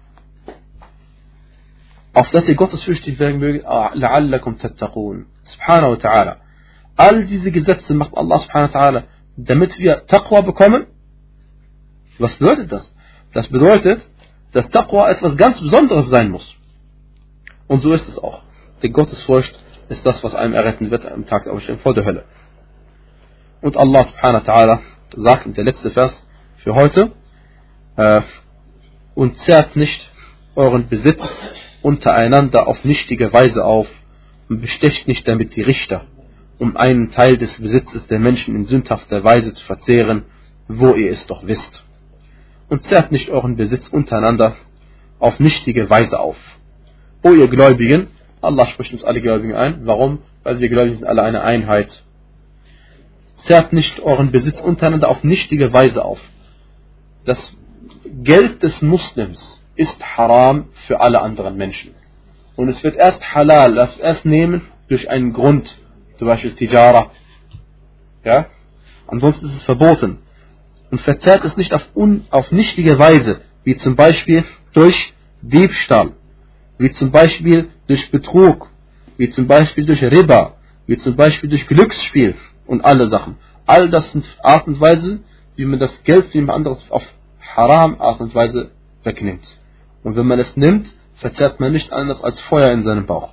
Auf dass ihr gottesfürchtig werden mögt, la'allakum tattaqun. Subhanahu wa ta'ala. All diese Gesetze macht Allah subhanahu wa ta'ala, damit wir Taqwa bekommen. Was bedeutet das? Das bedeutet, dass Taqwa etwas ganz Besonderes sein muss. Und so ist es auch. Die Gottesfurcht ist das, was einem erretten wird am Tag der Auferstehung vor der Hölle. Und Allah subhanahu wa ta'ala sagt in der letzte Vers für heute, äh, und zerrt nicht euren Besitz untereinander auf nichtige Weise auf und bestecht nicht damit die Richter, um einen Teil des Besitzes der Menschen in sündhafter Weise zu verzehren, wo ihr es doch wisst. Und zerrt nicht euren Besitz untereinander auf nichtige Weise auf. O ihr Gläubigen, Allah spricht uns alle Gläubigen ein. Warum? Weil wir Gläubigen sind alle eine Einheit. Zerrt nicht euren Besitz untereinander auf nichtige Weise auf. Das Geld des Muslims ist haram für alle anderen Menschen. Und es wird erst halal, das erst nehmen durch einen Grund, zum Beispiel Tijara. Ja? Ansonsten ist es verboten. Und verzehrt es nicht auf, un, auf nichtige Weise, wie zum Beispiel durch Diebstahl, wie zum Beispiel durch Betrug, wie zum Beispiel durch Riba, wie zum Beispiel durch Glücksspiel und alle Sachen. All das sind Art und Weise, wie man das Geld wie man anderes auf Haram Art und Weise wegnimmt. Und wenn man es nimmt, verzehrt man nicht anders als Feuer in seinem Bauch.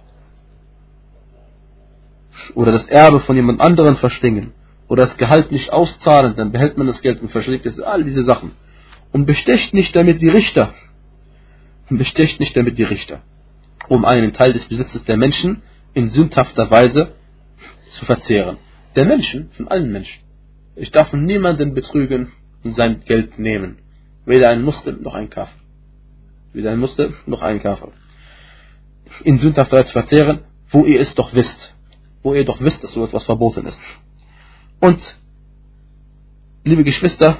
Oder das Erbe von jemand anderen verschlingen. Oder das Gehalt nicht auszahlen, dann behält man das Geld und verschlägt es, all diese Sachen. Und bestecht nicht damit die Richter. Und bestecht nicht damit die Richter, um einen Teil des Besitzes der Menschen in sündhafter Weise zu verzehren. Der Menschen, von allen Menschen. Ich darf von niemanden betrügen und sein Geld nehmen. Weder ein Muslim noch ein Kafir. Weder ein Muslim noch ein Kafir. In sündhafter Weise zu verzehren, wo ihr es doch wisst. Wo ihr doch wisst, dass so etwas verboten ist. Und, liebe Geschwister,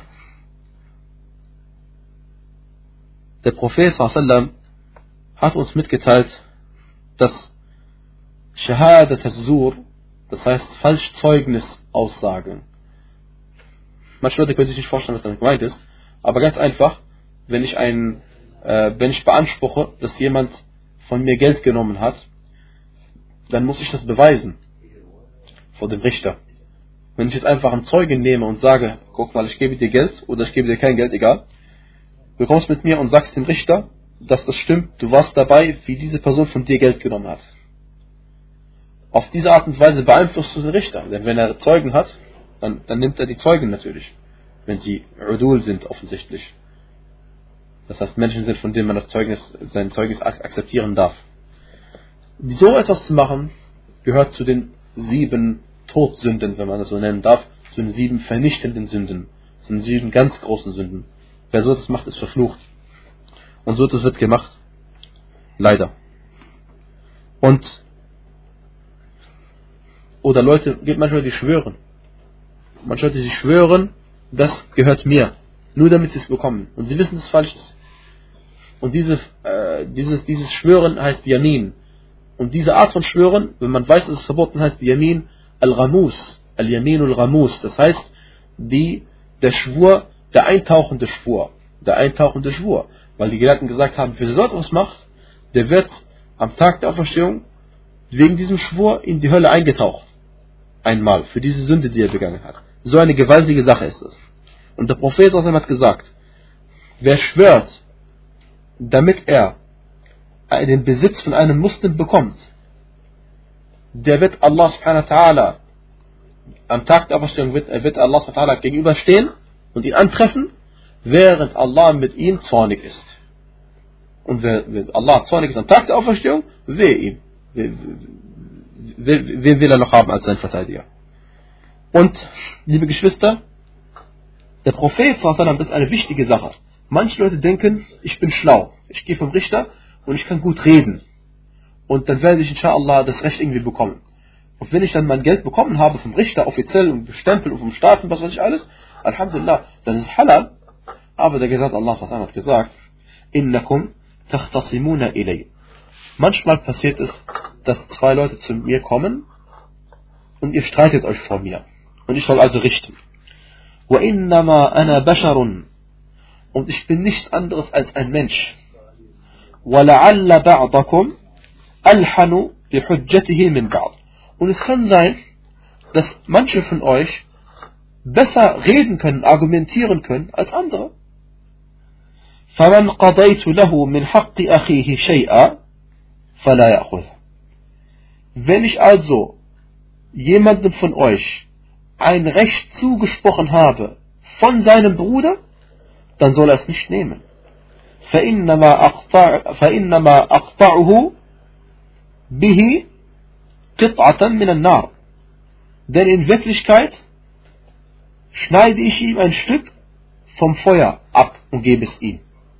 der Prophet sallallahu alaihi wasallam hat uns mitgeteilt, dass Shahadat az-Zur, das heißt Falschzeugnis-Aussagen. Manche Leute können sich nicht vorstellen, was damit gemeint ist, aber ganz einfach, wenn ich ein, äh, wenn ich beanspruche, dass jemand von mir Geld genommen hat, dann muss ich das beweisen vor dem Richter. Wenn ich jetzt einfach einen Zeugen nehme und sage, guck mal, ich gebe dir Geld oder ich gebe dir kein Geld, egal, du kommst mit mir und sagst dem Richter, dass das stimmt, du warst dabei, wie diese Person von dir Geld genommen hat. Auf diese Art und Weise beeinflusst du den Richter, denn wenn er Zeugen hat, dann, dann nimmt er die Zeugen natürlich, wenn sie Udul sind offensichtlich. Das heißt, Menschen sind, von denen man das Zeugnis, sein Zeugnis akzeptieren darf. So etwas zu machen, gehört zu den sieben Todsünden, wenn man das so nennen darf, zu den sieben vernichtenden Sünden, zu den sieben ganz großen Sünden. Wer so etwas macht, ist verflucht. Und so etwas wird gemacht. Leider. Und oder Leute, gibt manchmal die schwören. Manche Leute, die schwören, das gehört mir. Nur damit sie es bekommen. Und sie wissen, dass es falsch ist. Und diese, äh, dieses, dieses Schwören heißt Yamin. Und diese Art von Schwören, wenn man weiß, dass es verboten heißt, Yamin al-Ramus, al-Yamin al-Ramus, das heißt, die, der Schwur, der eintauchende Schwur, der eintauchende Schwur, weil die Gelehrten gesagt haben, wer so etwas macht, der wird am Tag der Auferstehung wegen diesem Schwur in die Hölle eingetaucht, einmal, für diese Sünde, die er begangen hat. So eine gewaltige Sache ist es. Und der Prophet hat gesagt, wer schwört, damit er den Besitz von einem Muslim bekommt, der wird Allah subhanahu wa ta'ala am Tag der Auferstehung wird, wird Allah subhanahu wa ta'ala gegenüberstehen und ihn antreffen, während Allah mit ihm zornig ist. Und wenn Allah zornig ist am Tag der Auferstehung, wehe ihm. Wen will er noch haben als sein Verteidiger? Und, liebe Geschwister, der Prophet, das ist eine wichtige Sache. Manche Leute denken, ich bin schlau. Ich gehe vom Richter und ich kann gut reden. Und dann werde ich inshallah das Recht irgendwie bekommen. Und wenn ich dann mein Geld bekommen habe vom Richter, offiziell und bestempelt und vom Staat und was weiß ich alles, Alhamdulillah, das ist halal. Aber der Gesandte Allah hat gesagt, Innakum takhtasimuna ilay. Manchmal passiert es, dass zwei Leute zu mir kommen und ihr streitet euch vor mir. Und ich soll also richten. Wa innama ana basharun. Und ich bin nichts anderes als ein Mensch. Wa la'alla ba'dakum alhanu bi hujjatihi min ba'd. Und es kann sein, dass manche von euch besser reden können, argumentieren können als andere. فَمَنْ قَضَيْتُ لَهُ مِنْ حَقِّ أَخِيهِ شَيْئًا فَلَا يَأْخُذْ. Wenn ich also jemandem von euch ein Recht zugesprochen habe von seinem Bruder, dann soll er es nicht nehmen. فَإِنَّمَا أَقْطَعُهُ بِهِ قِطْعَةً مِنَ النَّارِ. Denn in Wirklichkeit schneide ich ihm ein Stück vom Feuer ab und gebe es ihm.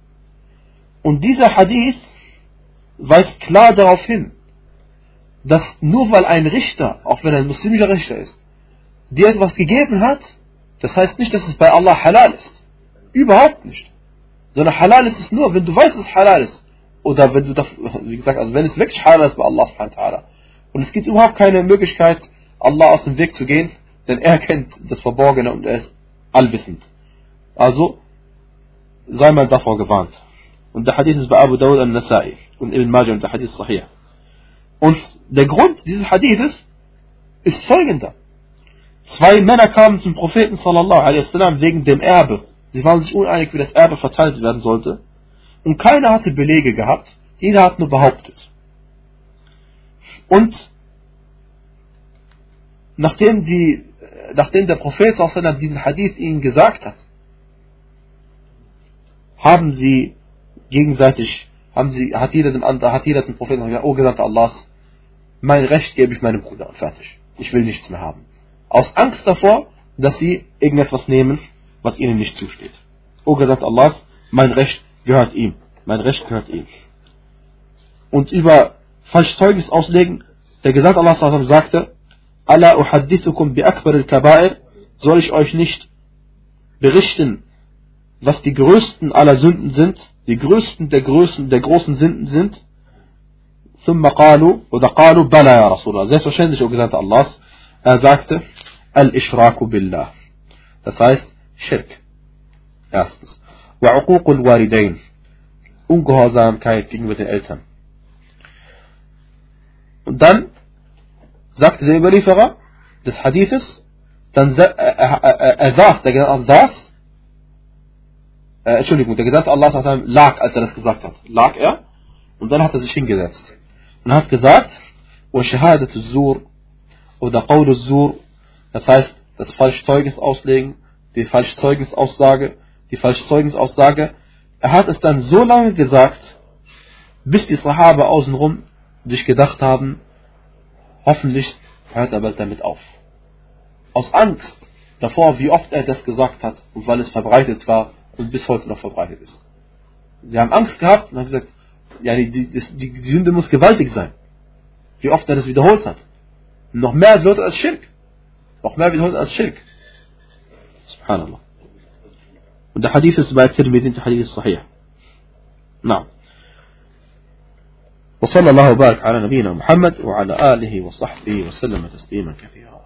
Und dieser Hadith weist klar darauf hin, dass nur weil ein Richter, auch wenn er ein muslimischer Richter ist, dir etwas gegeben hat, das heißt nicht, dass es bei Allah halal ist. Überhaupt nicht. Sondern halal ist es nur, wenn du weißt, dass es halal ist. Oder wenn du das, wie gesagt, also wenn es wirklich halal ist bei Allah subhanahu wa ta'ala. Und es gibt überhaupt keine Möglichkeit, Allah aus dem Weg zu gehen, denn er kennt das Verborgene und er ist allwissend. Also, sei mal davor gewarnt. Und der Hadith ist bei Abu Dawud al-Nasai und Ibn Majah und der Hadith ist sahih. Und der Grund dieses Hadithes ist folgender. Zwei Männer kamen zum Propheten sallallahu alaihi wasallam wegen dem Erbe. Sie waren sich uneinig, wie das Erbe verteilt werden sollte. Und keiner hatte Belege gehabt. Jeder hat nur behauptet. Und nachdem, sie, nachdem der Prophet sallallahu alaihi wasallam diesen Hadith ihnen gesagt hat, haben sie gegenseitig, haben sie, hat jeder dem anderen, hat jeder dem Propheten gesagt, oh Gesandter Allahs, mein Recht gebe ich meinem Bruder, fertig. Ich will nichts mehr haben. Aus Angst davor, dass sie irgendetwas nehmen, was ihnen nicht zusteht. O Gesandter Allahs, mein Recht gehört ihm. Mein Recht gehört ihm. Und über falsches Zeugnis auslegen, der Gesandte Allah sagte, Ala uhaddithukum bi akbar al-kaba'ir, soll ich euch nicht berichten, was die größten aller Sünden sind, die größten der größten der großen Sünden sind. ثم قالوا oder قالوا بلى يا رسول الله. Selbstverständlich, o Gesandter Allahs, er sagte, al-ishraku billah. Das heißt, Schirk. Erstens. وعقوق الوالدين. Ungehorsamkeit gegenüber den Eltern. Und dann sagte der Überlieferer des Hadithes, dann er, er, er, er saß, der Gesandte Allah saß, äh, Entschuldigung, der Gesandte Allah lag, als er das gesagt hat. Lag er und dann hat er sich hingesetzt. Und hat gesagt, wa shahadatu zur oder qawlu zur, das heißt, das falsche Zeugnis auslegen, die falsche Zeugnisaussage, die falsche Zeugnisaussage. Er hat es dann so lange gesagt, bis die Sahaba außenrum sich gedacht haben, hoffentlich hört er bald damit auf. Aus Angst davor, wie oft er das gesagt hat und weil es verbreitet war und bis heute noch verbreitet ist. Sie haben Angst gehabt und haben gesagt, ja, die, die, die, die Sünde muss gewaltig sein. Wie oft er das wiederholt hat. Noch mehr wird als Schirk. Noch mehr wiederholt als Schirk. Subhanallah. Und der Hadith ist bei Tirmidhi, der Hadith ist sahih. Na. وصلى الله وبارك على نبينا محمد وعلى آله وصحبه وسلم تسليما كثيرا.